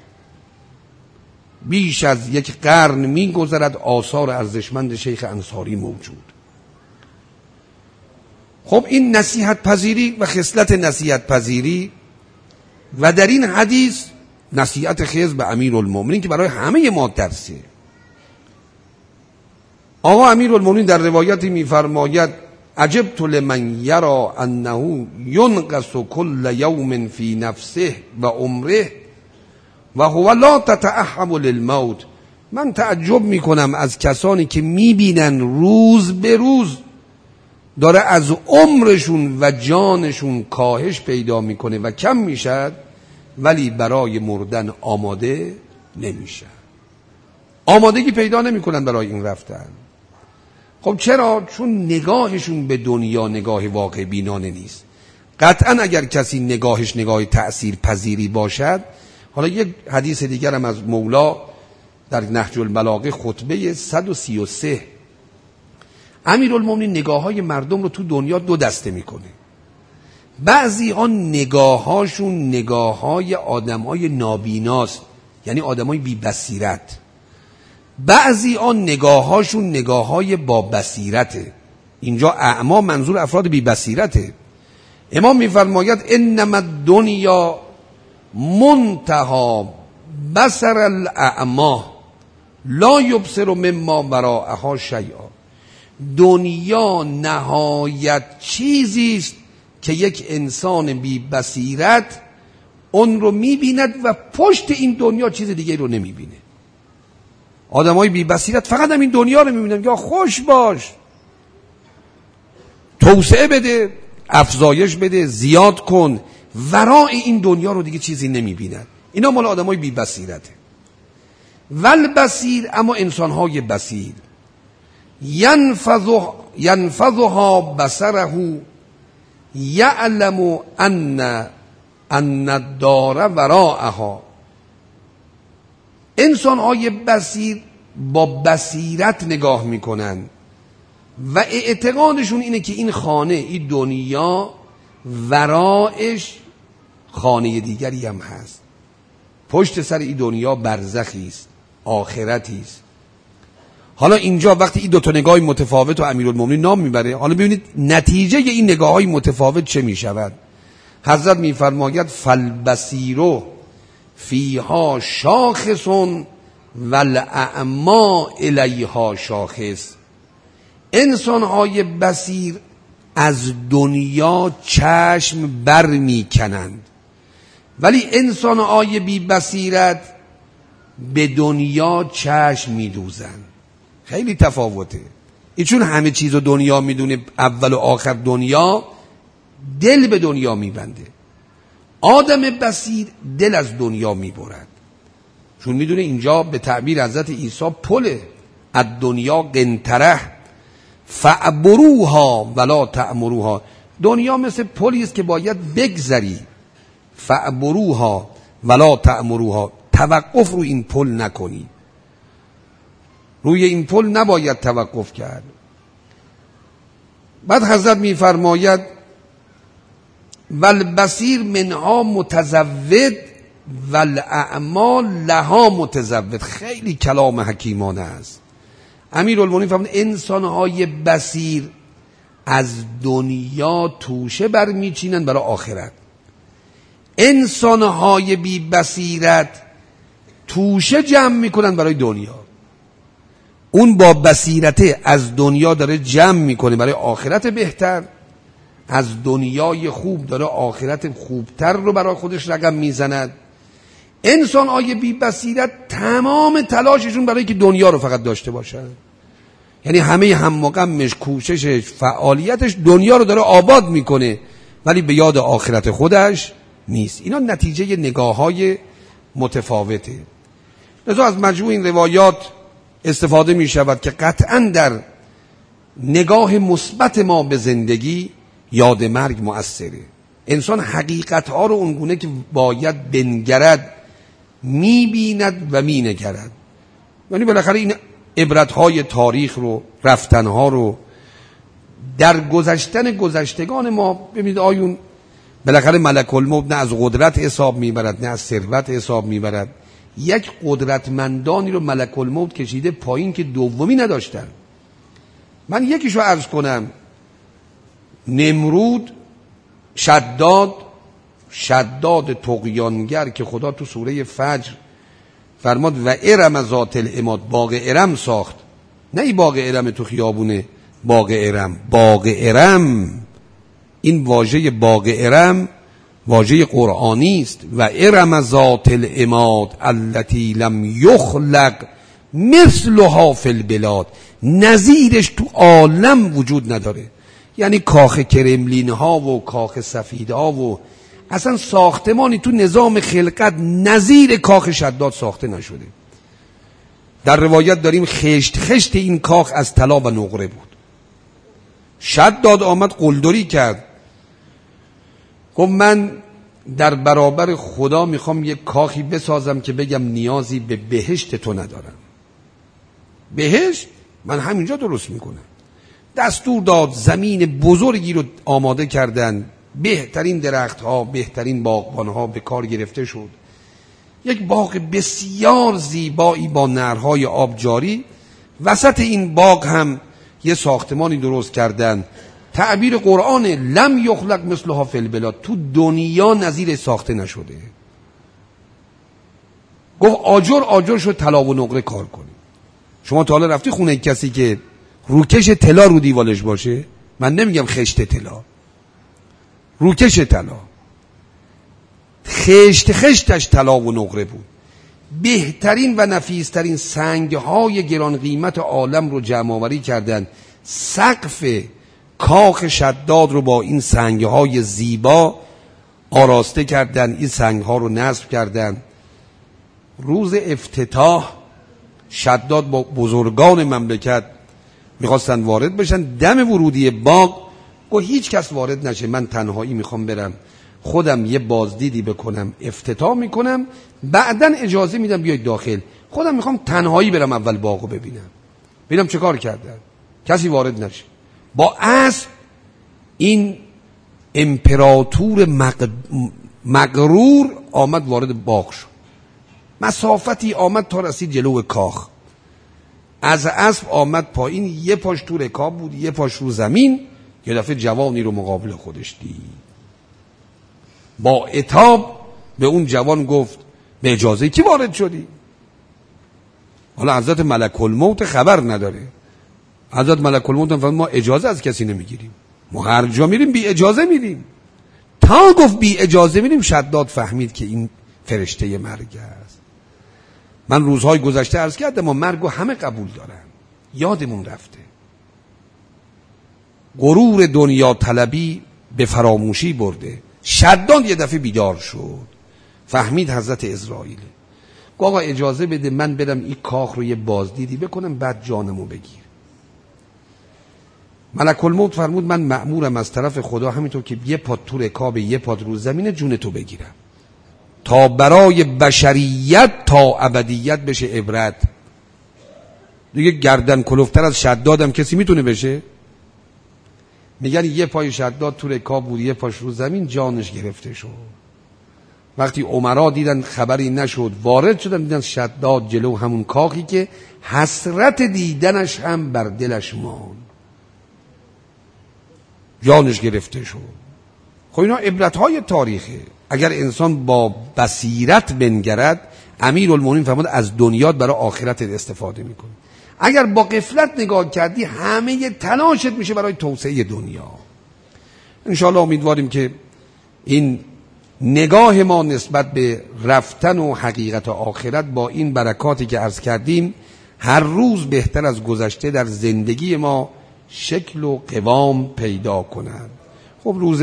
S1: بیش از یک قرن میگذرد آثار ارزشمند شیخ انصاری موجود. خب این نصیحت پذیری و خصلت نصیحت پذیری و در این حدیث نصیحت خضر به امیرالمؤمنین که برای همه ما درسه. آقا امیرالمؤمنین در روایتی میفرماید عجبت لمن یرى انه ینقص کل یوم فی نفسه و عمره و هو لا تتأهب للموت. من تعجب میکنم از کسانی که میبینن روز به روز داره از عمرشون و جانشون کاهش پیدا میکنه و کم میشد، ولی برای مردن آماده نمیشن، آمادگی پیدا نمیکنن برای این رفتن. خب چرا؟ چون نگاهشون به دنیا نگاه واقع بینانه نیست. قطعا اگر کسی نگاهش نگاه تأثیر پذیری باشد، حالا یک حدیث دیگر هم از مولا در نهج البلاغه خطبه 133 امیرالمؤمنین نگاه های مردم رو تو دنیا دو دسته میکنه. بعضی ها نگاه هاشون نگاه های آدم های نابیناست، یعنی آدم های بی بصیرت. بعضی ها نگاه هاشون نگاه های با بصیرته. اینجا اعما منظور افراد بی بصیرته. امام میفرماید انما الدنیا منتهى بصر الاعما لا یبصر مما وراءها شیئا. دنیا نهایت چیزی است که یک انسان بی بصیرت اون رو میبیند و پشت این دنیا چیز دیگه رو نمیبینه. آدمای بی بصیرت فقط هم این دنیا رو میبینن که خوش باش، توسعه بده، افزایش بده، زیاد کن، ورای این دنیا رو دیگه چیزی نمیبینن. اینا مال آدمای بی بصیرته. والبصیر، اما انسانهای بصیر، ینفذها بصره یعلم ان الدار وراءها. انسانهای بصیر با بصیرت نگاه میکنن و اعتقادشون اینه که این خانه، این دنیا، ورایش خانه دیگری هم هست. پشت سر این دنیا برزخی است، آخرتی است. حالا اینجا وقتی این دو تا نگاه متفاوت و امیرالمؤمنین نام میبره، حالا ببینید نتیجه این نگاه‌های متفاوت چه میشود. حضرت میفرماید فالبصیر فیها شاخص والاعما الیها شاخص. انسان‌های بصیر از دنیا چشم بر میکنند، ولی انسان‌های بی بصیرت به دنیا چشم میدوزند. خیلی تفاوته. این چون همه چیز رو دنیا میدونه، اول و آخر دنیا، دل به دنیا میبنده. آدم بصیر دل از دنیا میبرد، چون میدونه اینجا به تعبیر حضرت عیسی پله. از دنیا قنطره فعبروها ولا تعمروها. دنیا مثل پلی است که باید بگذری. فعبروها ولا تعمروها، توقف رو این پل نکنی، روی این پل نباید توقف کرد. بعد حضرت میفرماید والبصیر منها متزود والاعما لها متزود. خیلی کلام حکیمانه است. امیرالمؤمنین فرمود انسان‌های بصیر از دنیا توشه برمیچینن برای آخرت. انسانهای بی بصیرت توشه جمع میکنن برای دنیا. اون با بصیرت از دنیا داره جمع میکنه برای آخرت بهتر، از دنیای خوب داره آخرت خوبتر رو برای خودش رقم میزند. انسانهای بی بصیرت تمام تلاششون برای که دنیا رو فقط داشته باشن، یعنی همه هم و غمش، کوششش، فعالیتش دنیا رو داره آباد میکنه ولی به یاد آخرت خودش نیست. اینا نتیجه نگاه‌های متفاوته. لذا از مجموع این روایات استفاده می شود که قطعا در نگاه مثبت ما به زندگی یاد مرگ مؤثره. انسان حقیقتها رو اونگونه که باید بنگرد میبیند و مینگرد. یعنی بالاخره این عبرتهای تاریخ رو، رفتنها رو، در گذشتن گذشتگان ما ببینید آیون بالاخره ملک الموت نه از قدرت حساب میبرد نه از ثروت حساب میبرد. یک قدرتمندانی رو ملک الموت کشیده پایین که دومی نداشتن. من یکیشو عرض کنم، نمرود، شداد طغیانگر که خدا تو سوره فجر فرماد و ارم ذات العماد، باغ ارم ساخت. نه این باغ ارم تو خیابونه، باغ ارم، این واژه باغ ارم واژه قرآنی است. و ارم ذات العماد التي لم یخلق مثلها فی البلاد، نظیرش تو عالم وجود نداره. یعنی کاخ کرملین ها و کاخ سفید ها و اصلا ساختمانی تو نظام خلقت نظیر کاخ شداد ساخته نشده. در روایت داریم خشت این کاخ از طلا و نقره بود. شداد آمد قلدری کرد، گفت من در برابر خدا میخوام یک کاخی بسازم که بگم نیازی به بهشت تو ندارم. بهشت من همینجا درست میکنم. دستور داد، زمین بزرگی رو آماده کردن، بهترین درختها، بهترین باغبانها به کار گرفته شد. یک باغ بسیار زیبایی با نهرهای آبجاری. وسط این باغ هم یه ساختمانی درست کردن. تعبیر قرآن لم یخلق مثلها فی البلاد، تو دنیا نظیر ساخته نشده. گفت آجر شد طلا و نقره کار کنی. شما تا حالا رفتی خونه کسی که روکش طلا رو دیوالش باشه؟ من نمیگم خشت طلا، روکش طلا، خشتش طلا و نقره بود. بهترین و نفیسترین سنگهای گران قیمت عالم رو جمع آوری کردن. سقف کاخ شداد رو با این سنگهای زیبا آراسته کردن، این سنگها رو نصب کردن. روز افتتاح شداد با بزرگان مملکت میخواستن وارد بشن. دم ورودی باغ گفت هیچ کس وارد نشه، من تنهایی میخوام برم خودم یه بازدیدی بکنم، افتتاح میکنم، بعدن اجازه میدم بیاید داخل. خودم میخوام تنهایی برم اول باغو ببینم چه کار کردن، کسی وارد نشه. با اسب این امپراتور مغرور آمد وارد باغ شد. مسافتی آمد تا رسید جلو کاخ. از اسب آمد پایین، یه پاش تو رکاب بود، یه پاش رو زمین. یه دفعه جوانی رو مقابل خودش دید. با عتاب به اون جوان گفت به اجازه کی وارد شدی؟ حالا حضرت ملک الموت خبر نداره. حضرت ملک الموت هم ما اجازه از کسی نمیگیریم، ما هر جا میریم بی اجازه میریم. تا گفت بی اجازه میریم، شداد فهمید که این فرشته مرگ است. من روزهای گذشته عرض کردم ما مرگو همه قبول دارن، یادمون رفته. غرور دنیا طلبی به فراموشی برده. شداد یه دفعه بیدار شد، فهمید حضرت اسرائیل. گفت آقا اجازه بده من برم این کاخ رو یه بازدیدی بکنم، بعد جانمو بگیر. ملک الموت فرمود من مأمورم از طرف خدا همینطور که یه پات تو رکاب یه پات رو زمین جون تو بگیرم تا برای بشریت تا ابدیت بشه عبرت. دیگه گردن کلفتر از شدادم کسی میتونه بشه؟ میگن یه پای شداد تو رکاب بود، یه پاش رو زمین، جانش گرفته شد. وقتی عمرا دیدن خبری نشد، وارد شدن دیدن شداد جلو همون کاخی که حسرت دیدنش هم بر دلش ماند. جانش گرفته شد. خب اینا عبرت‌های تاریخه. اگر انسان با بصیرت بنگرد، امیرالمومنین فرمود از دنیا برای آخرت استفاده میکنه. اگر با غفلت نگاه کردی همه تلاشت میشه برای توسعه دنیا. انشاءالله امیدواریم که این نگاه ما نسبت به رفتن و حقیقت آخرت با این برکاتی که عرض کردیم هر روز بهتر از گذشته در زندگی ما شکل و قوام پیدا کند. خب روز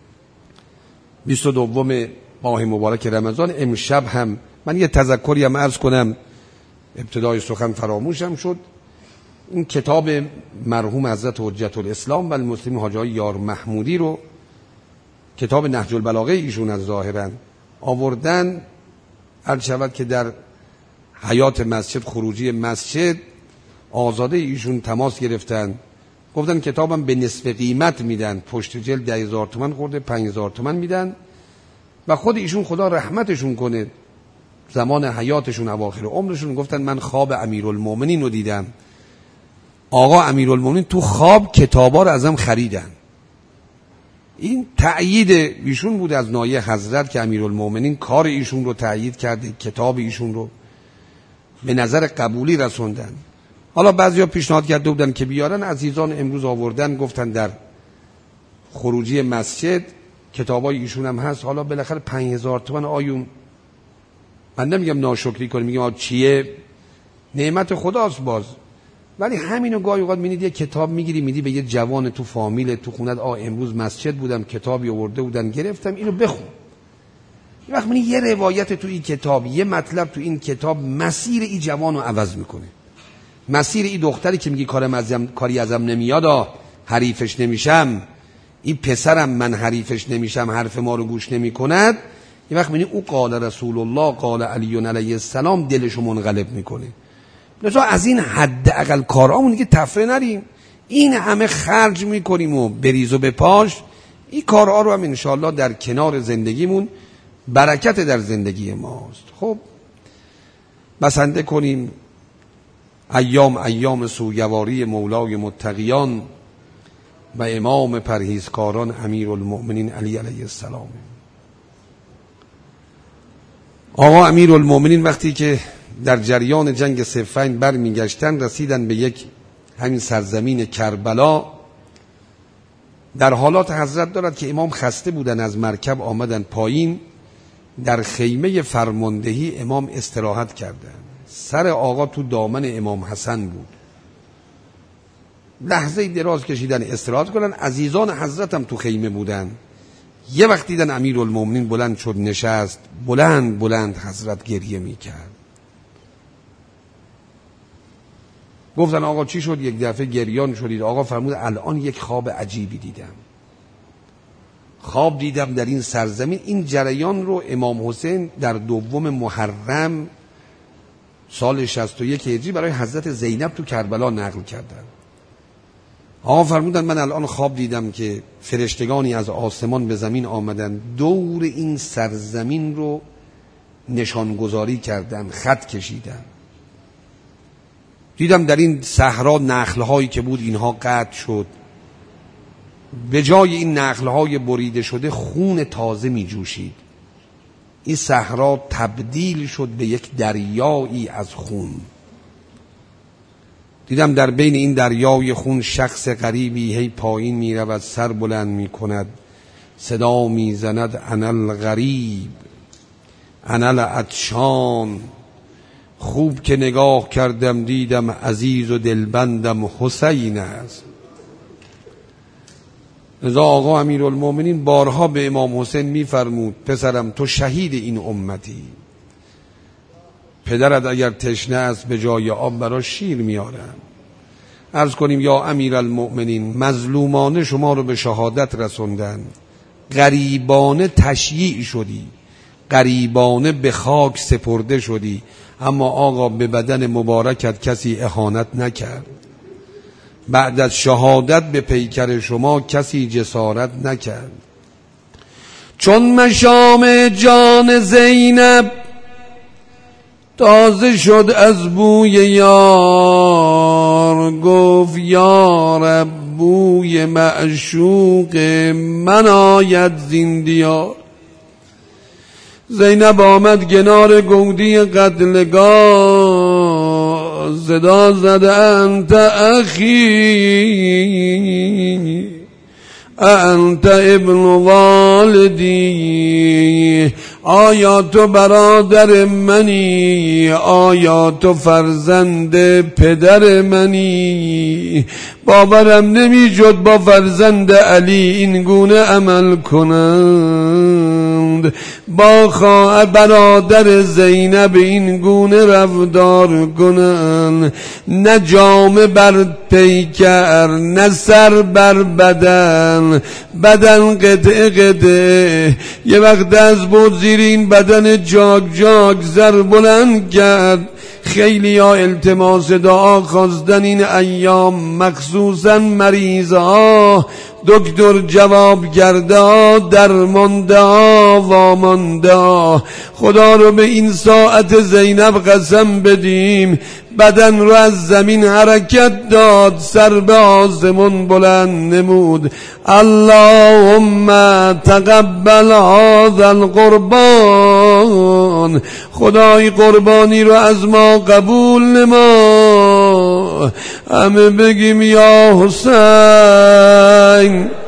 S1: 22 ماه مبارک رمضان امشب هم من یه تذکری هم عرض کنم، ابتدای سخن فراموشم شد. این کتاب مرحوم حضرت حجت الاسلام و المسلمین حاجی آقای یار محمودی رو، کتاب نهج البلاغه ایشون از ظاهرا آوردن، عرض شود که در حیات مسجد خروجی مسجد آزاده ایشون تماس گرفتن، گفتن کتابم به نصف قیمت میدن، پشت جلد 10,000 تومان خورده، 5,000 تومان میدن و خود ایشون خدا رحمتشون کنه زمان حیاتشون اواخر عمرشون گفتن من خواب امیرالمومنین رو دیدم. آقا امیرالمومنین تو خواب کتابا رو ازم خریدن. این تأیید ایشون بود از نایه حضرت که امیرالمومنین کار ایشون رو تأیید کرده، کتاب ایشون رو به نظر قبولی رسوندن. حالا بعضیا پیشنهاد کرده بودن که بیارن، عزیزان امروز آوردن گفتن در خروجی مسجد کتابای ایشون هم هست. حالا بالاخره 5,000 تومان آیون، من نمیگم ناشکری کنیم، میگم چیه، نعمت خداست باز، ولی همینو گاهی اوقات می‌بینید یه کتاب میگیری میدی به یه جوان تو فامیل تو خونت، امروز مسجد بودم کتابی آورده بودن گرفتم اینو بخون. یه وقت می‌بینی یه روایت تو این کتاب، یه مطلب تو این کتاب مسیر این جوانو عوض میکنه. مسیر این دختری که میگی کاری ازم نمیاد، حریفش نمیشم، این پسرم من حریفش نمیشم، حرف ما رو گوش نمیکند، یه وقت می‌بینی او قال رسول الله قال علی علیه السلام دلشو منقلب میکنه. لذا از این حداقل کارامون دیگه تفره نریم، این همه خرج میکنیم و بریز و بپاش، این کارها رو هم انشاءالله در کنار زندگیمون برکت در زندگی ماست. خب بسنده کنیم ایام سوگواری مولای متقیان و امام پرهیزکاران امیرالمومنین علی علیه السلام. آقا امیرالمومنین وقتی که در جریان جنگ صفین برمیگشتن رسیدن به یک همین سرزمین کربلا. در حالات حضرت دارد که امام خسته بودن، از مرکب آمدن پایین، در خیمه فرماندهی امام استراحت کردن. سر آقا تو دامن امام حسن بود. لحظه دراز کشیدن استراحت کنن. عزیزان حضرت هم تو خیمه بودن. یه وقت دیدن امیرالمومنین بلند شد نشست، بلند بلند حضرت گریه میکرد. گفتن آقا چی شد؟ یک دفعه گریان شدید. آقا فرمود الان یک خواب عجیبی دیدم. خواب دیدم در این سرزمین. این جریان رو امام حسین در 2 محرم سال 61 هجری برای حضرت زینب تو کربلا نقل کردن. آقا فرمودن من الان خواب دیدم که فرشتگانی از آسمان به زمین آمدن، دور این سرزمین رو نشانگذاری کردن، خط کشیدن. دیدم در این صحرا نخل‌هایی که بود اینها قطع شد، به جای این نخل‌های بریده شده خون تازه می جوشید. این صحرا تبدیل شد به یک دریایی از خون. دیدم در بین این دریای خون شخص غریبی هی پایین می رود، سر بلند می کند، صدا می زند انا الغریب انا العطشان. خوب که نگاه کردم دیدم عزیز و دلبندم حسین است. لذا آقا امیرالمومنین بارها به امام حسین میفرمود پسرم تو شهید این امتی، پدرت اگر تشنه است به جای آب برای شیر میارم. عرض کنیم یا امیرالمومنین مظلومانه شما رو به شهادت رسوندن، غریبانه تشییع شدی، غریبانه به خاک سپرده شدی، اما آقا به بدن مبارکت کسی اهانت نکرد. بعد از شهادت به پیکر شما کسی جسارت نکرد. چون مشام جان زینب تازه شد از بوی یار، گفت یا رب بوی معشوق من آید زین دیار. زینب آمد کنار گودی قتلگاه، صدا زده انت اخی انت ابن والدی، آیا تو برادر منی، آیا تو فرزند پدر منی. باورم نمیشد با فرزند علی این گونه عمل کنند، با خواهر برادر زینب این گونه رفتار کنند. نه جامه بر پیکر، نه سر بر بدن، بدن قطعه قطعه. یه وقت از بود زیر این بدن جاگ جاگ زر بلند کرد. خیلی ها التماس دعا خواستن این ایام، مخصوصا مریض ها. دکتر جواب کرده ها، درمانده ها، وامانده ها. خدا رو به این ساعت زینب قسم بدیم، بدن رو از زمین حرکت داد، سر به آسمون بلند نمود. اللهم تقبل هذا القربان، خدای قربانی رو از ما قبول نما. همه بگیم یا حسین.